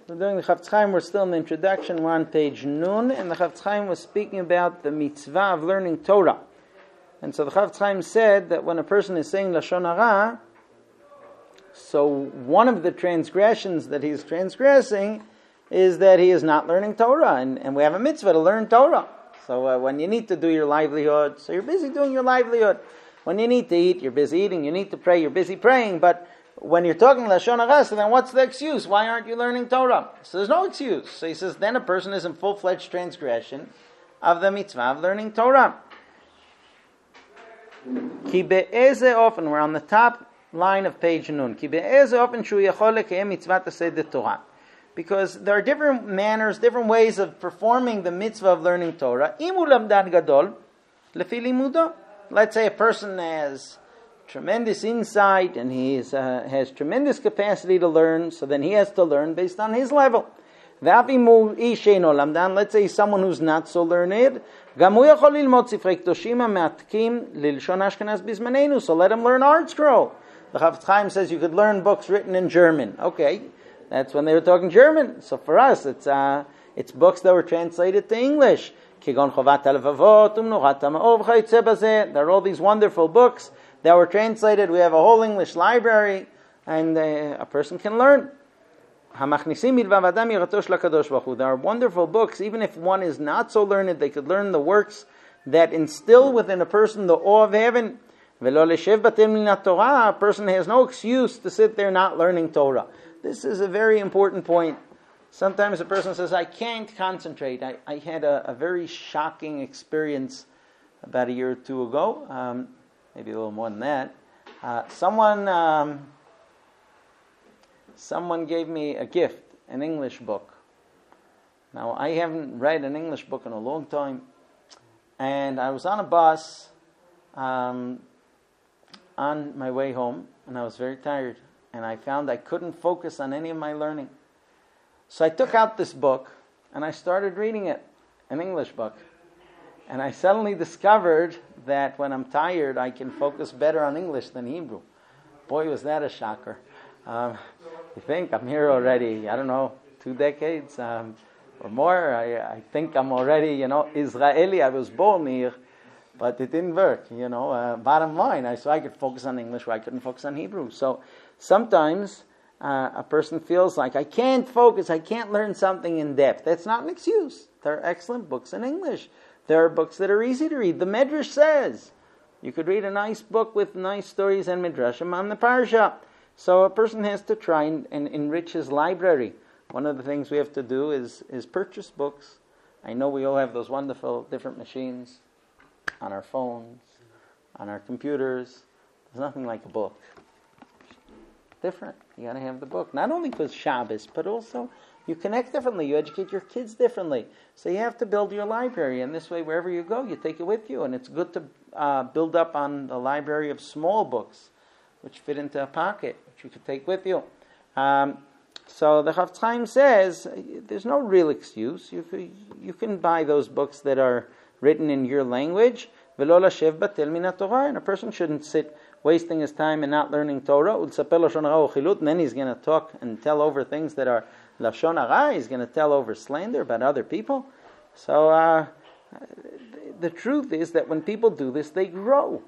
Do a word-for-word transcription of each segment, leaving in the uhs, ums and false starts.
We're doing the Chafetz Chaim. We're still in the introduction. We're on page Nun, and the Chafetz Chaim was speaking about the mitzvah of learning Torah. And so the Chafetz Chaim said that when a person is saying Lashon Hara, so one of the transgressions that he's transgressing is that he is not learning Torah, and, and we have a mitzvah to learn Torah. So uh, when you need to do your livelihood, so you're busy doing your livelihood. When you need to eat, you're busy eating. You need to pray, you're busy praying. But when you're talking Lashon Hara, so then what's the excuse? Why aren't you learning Torah? So there's no excuse. So he says, then a person is in full-fledged transgression of the mitzvah of learning Torah. Ki be'eze ofen, we're on the top line of page Nun. Ki be'eze ofen shu yachol lekayem mitzvah taseh Torah. Because there are different manners, different ways of performing the mitzvah of learning Torah. Imu lamdan gadol, lefi limudo. Let's say a person has tremendous insight and he is, uh, has tremendous capacity to learn, so then he has to learn based on his level. Let's say someone who's not so learned, so let him learn Art Scroll. The Chafetz Chaim says you could learn books written in German. Okay, that's when they were talking German. So for us, it's uh, it's books that were translated to English. There are all these wonderful books that were translated. We have a whole English library, and uh, a person can learn. There are wonderful books. Even if one is not so learned, they could learn the works that instill within a person the awe of heaven. A person has no excuse to sit there not learning Torah. This is a very important point. Sometimes a person says, I can't concentrate. I, I had a, a very shocking experience about a year or two ago, um, maybe a little more than that. Uh, someone um, someone gave me a gift, an English book. Now, I haven't read an English book in a long time, and I was on a bus um, on my way home, and I was very tired, and I found I couldn't focus on any of my learning. So I took out this book, and I started reading it, an English book. And I suddenly discovered that when I'm tired, I can focus better on English than Hebrew. Boy, was that a shocker. Um, you think I'm here already, I don't know, two decades um, or more. I, I think I'm already, you know, Israeli. I was born here, but it didn't work, you know. Uh, bottom line, I, so I could focus on English where I couldn't focus on Hebrew. So sometimes Uh, a person feels like, I can't focus, I can't learn something in depth. That's not an excuse. There are excellent books in English. There are books that are easy to read. The Medrash says you could read a nice book with nice stories and Midrashim on the Parsha. So a person has to try and, and enrich his library. One of the things we have to do is, is purchase books. I know we all have those wonderful different machines on our phones, on our computers. There's nothing like a book. Different. You got to have the book. Not only because Shabbos, but also you connect differently. You educate your kids differently. So you have to build your library. And this way, wherever you go, you take it with you. And it's good to uh, build up on the library of small books, which fit into a pocket, which you could take with you. Um, so the Chafetz Chaim says, there's no real excuse. You, you can buy those books that are written in your language. And a person shouldn't sit wasting his time and not learning Torah. And then he's going to talk and tell over things that are Lashon Hara. He's going to tell over slander about other people. So uh, the truth is that when people do this, they grow.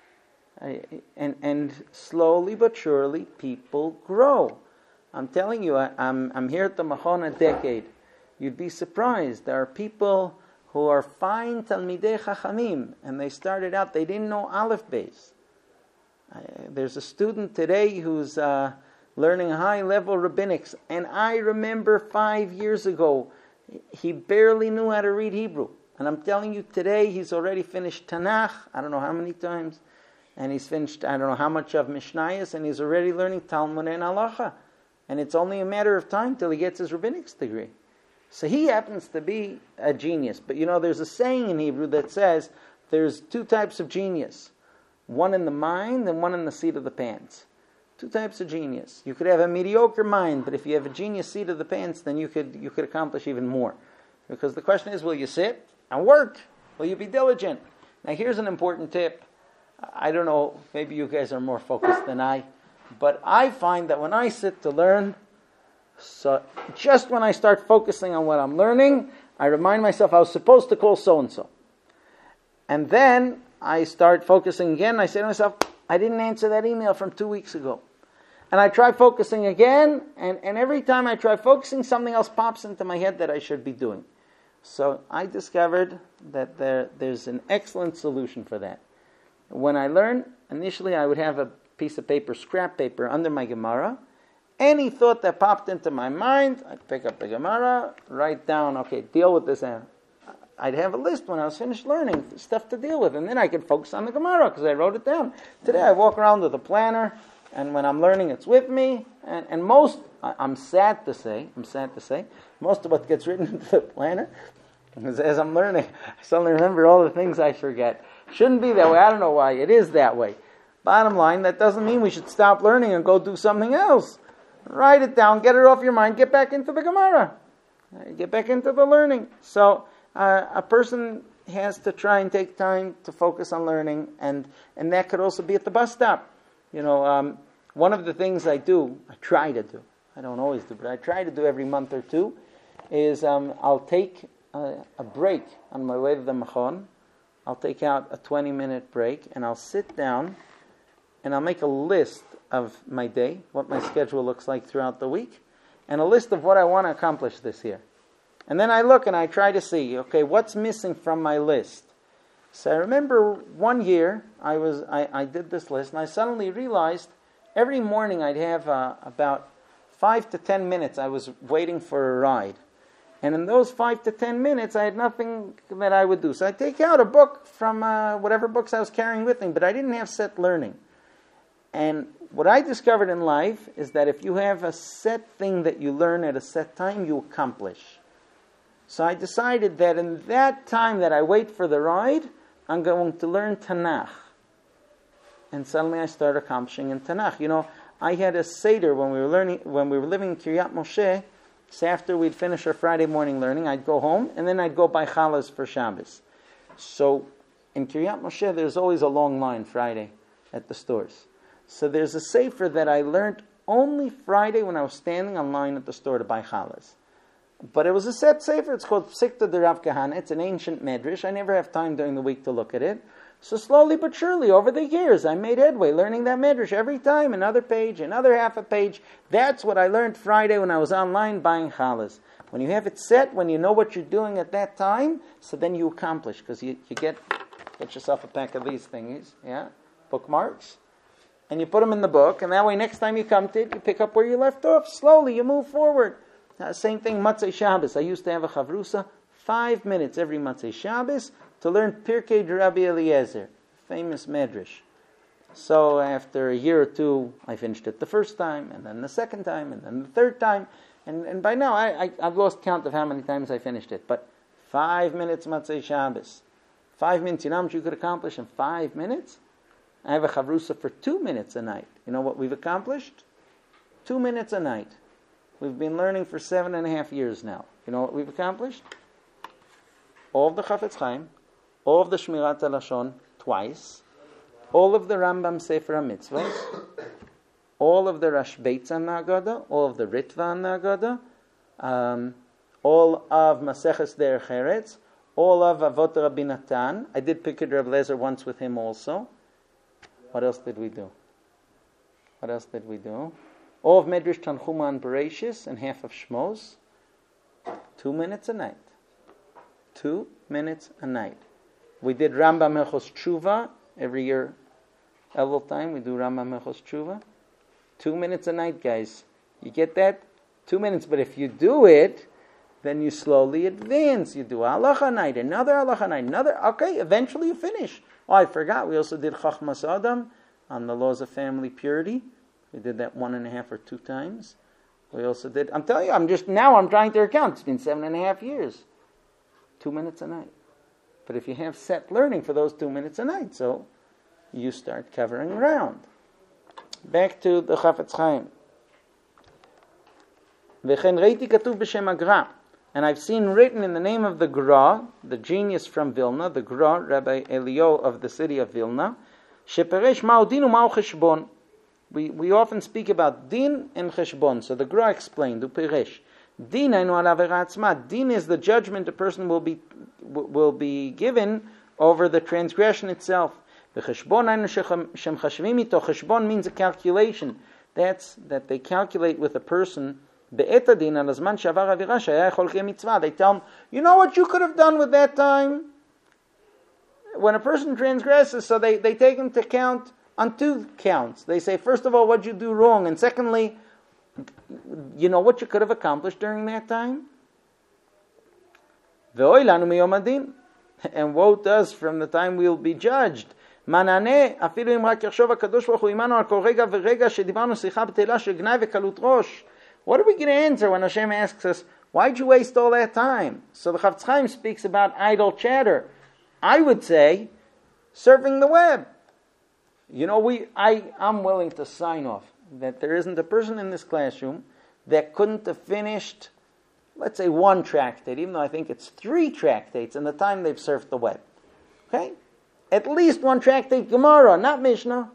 And and slowly but surely, people grow. I'm telling you, I, I'm, I'm here at the Machon a decade. You'd be surprised. There are people who are fine Talmidei Chachamim, and they started out, they didn't know Aleph Beis. Uh, there's a student today who's uh, learning high-level rabbinics, and I remember five years ago, he barely knew how to read Hebrew. And I'm telling you, today he's already finished Tanakh, I don't know how many times, and he's finished, I don't know how much of Mishnayos, and he's already learning Talmud and Halacha. And it's only a matter of time till he gets his rabbinics degree. So he happens to be a genius. But you know, there's a saying in Hebrew that says there's two types of genius. One in the mind and one in the seat of the pants. Two types of genius. You could have a mediocre mind, but if you have a genius seat of the pants, then you could you could accomplish even more. Because the question is, will you sit and work? Will you be diligent? Now here's an important tip. I don't know, maybe you guys are more focused than I, but I find that when I sit to learn, So just when I start focusing on what I'm learning, I remind myself I was supposed to call so-and-so. And then I start focusing again. I say to myself, I didn't answer that email from two weeks ago. And I try focusing again, and, and every time I try focusing, something else pops into my head that I should be doing. So I discovered that there, there's an excellent solution for that. When I learn, initially I would have a piece of paper, scrap paper, under my Gemara. Any thought that popped into my mind, I'd pick up the Gemara, write down, okay, deal with this. I'd have a list when I was finished learning, stuff to deal with, and then I could focus on the Gemara because I wrote it down. Today I walk around with a planner, and when I'm learning, it's with me. And, and most, I'm sad to say, I'm sad to say, most of what gets written into the planner, as, as I'm learning, I suddenly remember all the things I forget. Shouldn't be that way. I don't know why. It is that way. Bottom line, that doesn't mean we should stop learning and go do something else. Write it down, get it off your mind, get back into the Gemara. Get back into the learning. So uh, a person has to try and take time to focus on learning, and, and that could also be at the bus stop. You know, um, one of the things I do, I try to do, I don't always do, but I try to do every month or two, is um, I'll take a, a break on my way to the Machon. I'll take out a twenty-minute break, and I'll sit down, and I'll make a list of my day, what my schedule looks like throughout the week, and a list of what I want to accomplish this year. And then I look and I try to see, okay, what's missing from my list? So I remember one year I was I, I did this list, and I suddenly realized every morning I'd have uh, about five to ten minutes I was waiting for a ride. And in those five to ten minutes, I had nothing that I would do. So I'd take out a book from uh, whatever books I was carrying with me, but I didn't have set learning. And what I discovered in life is that if you have a set thing that you learn at a set time, you accomplish. So I decided that in that time that I wait for the ride, I'm going to learn Tanakh. And suddenly I started accomplishing in Tanakh. You know, I had a Seder when we were learning, when we were living in Kiryat Moshe. So after we'd finish our Friday morning learning, I'd go home, and then I'd go buy challahs for Shabbos. So in Kiryat Moshe, there's always a long line Friday at the stores. So there's a sefer that I learned only Friday when I was standing on line at the store to buy challahs. But it was a set sefer. It's called Psikta de Rav Kahana. It's an ancient medrash. I never have time during the week to look at it. So slowly but surely, over the years, I made headway learning that medrash every time, another page, another half a page. That's what I learned Friday when I was online buying challahs. When you have it set, when you know what you're doing at that time, so then you accomplish, because you, you get get yourself a pack of these things, yeah, bookmarks, and you put them in the book, and that way next time you come to it, you pick up where you left off. Slowly, you move forward. Uh, same thing, Matzei Shabbos. I used to have a chavrusa, five minutes every Matzei Shabbos, to learn Pirkei Rabbi Eliezer, famous medrash. So after a year or two, I finished it the first time, and then the second time, and then the third time, and, and by now I, I, I've lost count of how many times I finished it. But five minutes Matzei Shabbos, five minutes. You know how much you could accomplish in five minutes? I have a chavrusa for two minutes a night. You know what we've accomplished? Two minutes a night. We've been learning for seven and a half years now. You know what we've accomplished? All of the Chafetz Chaim, all of the Shmirat HaLashon twice, all of the Rambam Sefer HaMitzvot, all of the Rashbeitz on the Agada, all of the Ritva on the Agada, um, all of Maseches Derech Eretz, all of Avot Rabbi Natan. I did Pirkei Reb Lezer once with him also. What else did we do? What else did we do? All of Medrash Tanchuma and Bereshis and half of Shmos. Two minutes a night. Two minutes a night. We did Rambam Hilchos Tshuva every year. Elul time we do Rambam Hilchos Tshuva. Two minutes a night, guys. You get that? Two minutes. But if you do it, then you slowly advance. You do halacha night, another halacha night, another. Okay, eventually you finish. Oh, I forgot. We also did Chachmas Adam on the laws of family purity. We did that one and a half or two times. We also did, I'm telling you, I'm just, now I'm trying to account. It's been seven and a half years. Two minutes a night. But if you have set learning for those two minutes a night, so you start covering ground. Back to the Chafetz Chaim. V'chen reiti katuv b'shem Agra. And I've seen written in the name of the Gra, the genius from Vilna, the Gra, Rabbi Elio of the city of Vilna, sheperesh ma'odinu ma'u cheshbon. we, we often speak about din and cheshbon. So the Gra explained, uperesh. Din Din is the judgment a person will be will be given over the transgression itself. The cheshbon means a calculation. That's that they calculate with a person. They tell him, you know what you could have done with that time? When a person transgresses, so they, they take into account on two counts. They say, first of all, what did you do wrong? And secondly, you know what you could have accomplished during that time? And woe to us from the time we'll be judged. What are we going to answer when Hashem asks us, why'd you waste all that time? So the Chafetz Chaim speaks about idle chatter. I would say, surfing the web. You know, we I, I'm willing to sign off that there isn't a person in this classroom that couldn't have finished, let's say, one tractate, even though I think it's three tractates in the time they've surfed the web. Okay? At least one tractate Gemara, not Mishnah.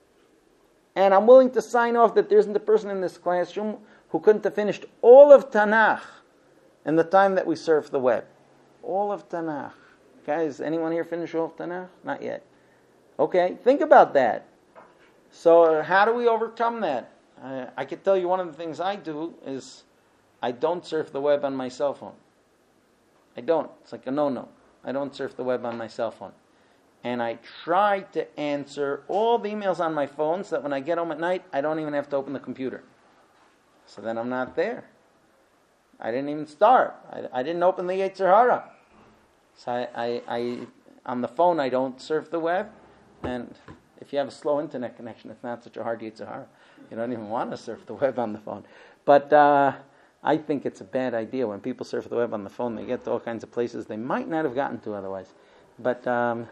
And I'm willing to sign off that there isn't a person in this classroom who couldn't have finished all of Tanakh in the time that we surfed the web. All of Tanakh. Guys, anyone here finish all of Tanakh? Not yet. Okay, think about that. So how do we overcome that? Uh, I can tell you one of the things I do is I don't surf the web on my cell phone. I don't. It's like a no-no. I don't surf the web on my cell phone. And I try to answer all the emails on my phone so that when I get home at night, I don't even have to open the computer. So then I'm not there. I didn't even start. I, I didn't open the Yetzer Hara. So I, I, I, on the phone, I don't surf the web. And if you have a slow internet connection, it's not such a hard Yetzer Hara. You don't even want to surf the web on the phone. But uh, I think it's a bad idea. When people surf the web on the phone, they get to all kinds of places they might not have gotten to otherwise. But um,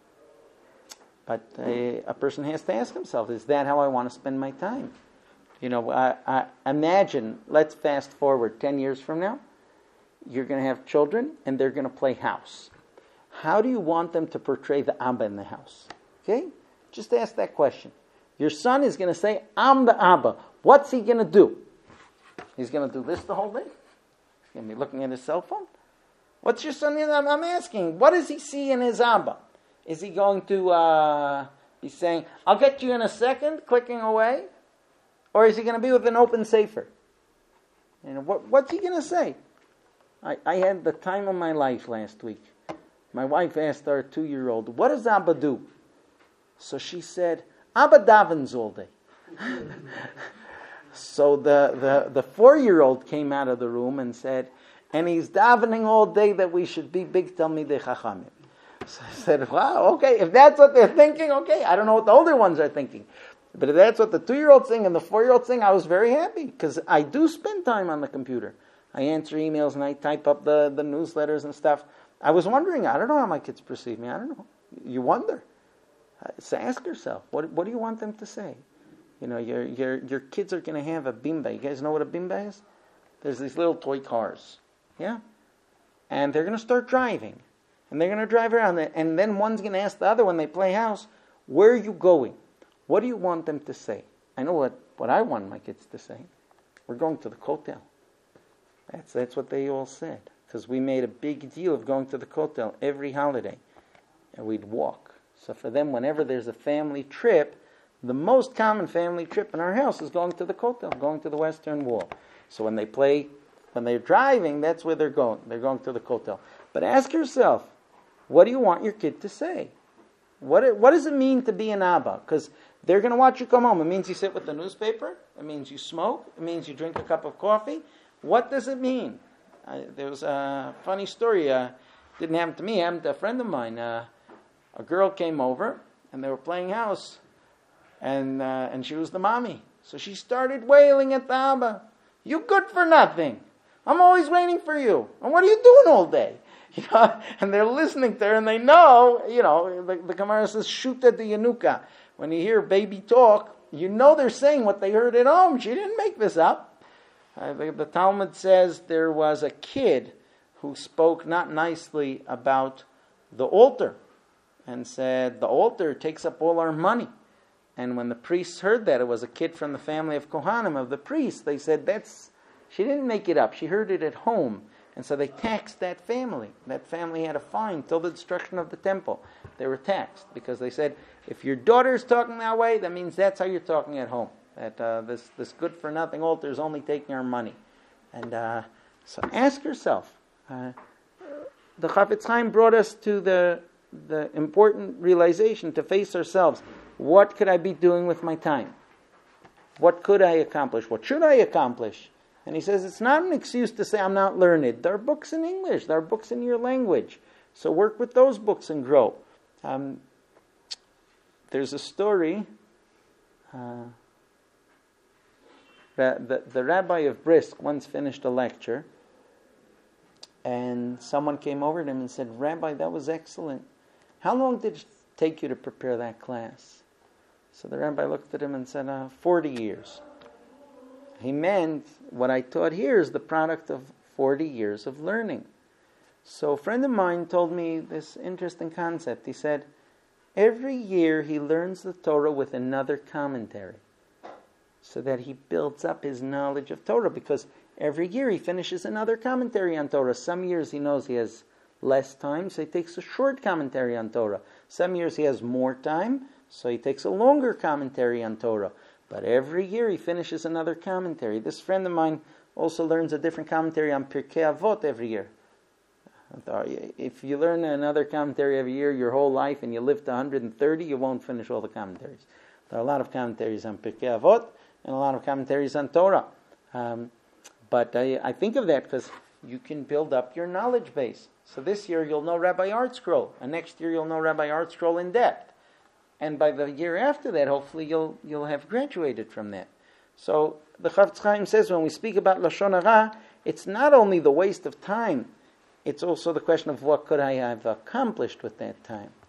but a, a person has to ask himself, is that how I want to spend my time? You know, I, I imagine, let's fast forward ten years from now. You're going to have children, and they're going to play house. How do you want them to portray the Abba in the house? Okay? Just ask that question. Your son is going to say, I'm the Abba. What's he going to do? He's going to do this the whole day? He's going to be looking at his cell phone? What's your son? I'm asking, what does he see in his Abba? Is he going to uh, be saying, I'll get you in a second, clicking away? Or is he going to be with an open sefer? You know, what, what's he going to say? I, I had the time of my life last week. My wife asked our two-year-old, what does Abba do? So she said, Abba davens all day. So the, the, the four-year-old came out of the room and said, and he's davening all day that we should be big Talmidei Chachamim. So I said, wow, okay, if that's what they're thinking, okay, I don't know what the older ones are thinking. But if that's what the two-year-old thing and the four-year-old thing, I was very happy, because I do spend time on the computer. I answer emails and I type up the, the newsletters and stuff. I was wondering, I don't know how my kids perceive me, I don't know. You wonder. So ask yourself, what what do you want them to say? You know, your your your kids are going to have a bimba. You guys know what a bimba is? There's these little toy cars, yeah? And they're going to start driving. And they're going to drive around. And then one's going to ask the other when they play house, where are you going? What do you want them to say? I know what, what I want my kids to say. We're going to the Kotel. That's, that's what they all said. Because we made a big deal of going to the Kotel every holiday. And we'd walk. So for them, whenever there's a family trip, the most common family trip in our house is going to the Kotel, going to the Western Wall. So when they play, when they're driving, that's where they're going. They're going to the Kotel. But ask yourself, what do you want your kid to say? What what does it mean to be an Abba? Because they're going to watch you come home. It means you sit with the newspaper. It means you smoke. It means you drink a cup of coffee. What does it mean? Uh, there was a funny story. Uh, didn't happen to me. It happened to a friend of mine. Uh, a girl came over, and they were playing house. And uh, and she was the mommy. So she started wailing at the Abba. You good for nothing. I'm always waiting for you. And what are you doing all day? You know, and they're listening to her, and they know, you know, the, the Gemara says, shoot at the Yanuka. When you hear baby talk, you know they're saying what they heard at home. She didn't make this up. Uh, the, the Talmud says there was a kid who spoke not nicely about the altar and said, the altar takes up all our money. And when the priests heard that it was a kid from the family of Kohanim, of the priests, they said, that's, she didn't make it up. She heard it at home. And so they taxed that family. That family had a fine till the destruction of the temple. They were taxed because they said, if your daughter is talking that way, that means that's how you're talking at home. That uh, this this good-for-nothing altar is only taking our money. And uh, so ask yourself. Uh, the Chafetz Chaim brought us to the the important realization to face ourselves. What could I be doing with my time? What could I accomplish? What should I accomplish? And he says it's not an excuse to say I'm not learned. There are books in English. There are books in your language. So work with those books and grow. Um, there's a story. Uh, the, the, the rabbi of Brisk once finished a lecture, and someone came over to him and said, Rabbi, that was excellent. How long did it take you to prepare that class? So the rabbi looked at him and said, uh, forty years. He meant, what I taught here is the product of forty years of learning. So a friend of mine told me this interesting concept. He said, every year he learns the Torah with another commentary, so that he builds up his knowledge of Torah, because every year he finishes another commentary on Torah. Some years he knows he has less time, so he takes a short commentary on Torah. Some years he has more time, so he takes a longer commentary on Torah. But every year he finishes another commentary. This friend of mine also learns a different commentary on Pirkei Avot every year. If you learn another commentary every year your whole life and you live to one hundred thirty, you won't finish all the commentaries. There are a lot of commentaries on Pirkei Avot and a lot of commentaries on Torah. Um, but I, I think of that because you can build up your knowledge base. So this year you'll know Rabbi Art Scroll, and next year you'll know Rabbi Art Scroll in depth. And by the year after that, hopefully you'll you'll have graduated from that. So the Chafetz Chaim says when we speak about Lashon Hara, it's not only the waste of time, it's also the question of what could I have accomplished with that time.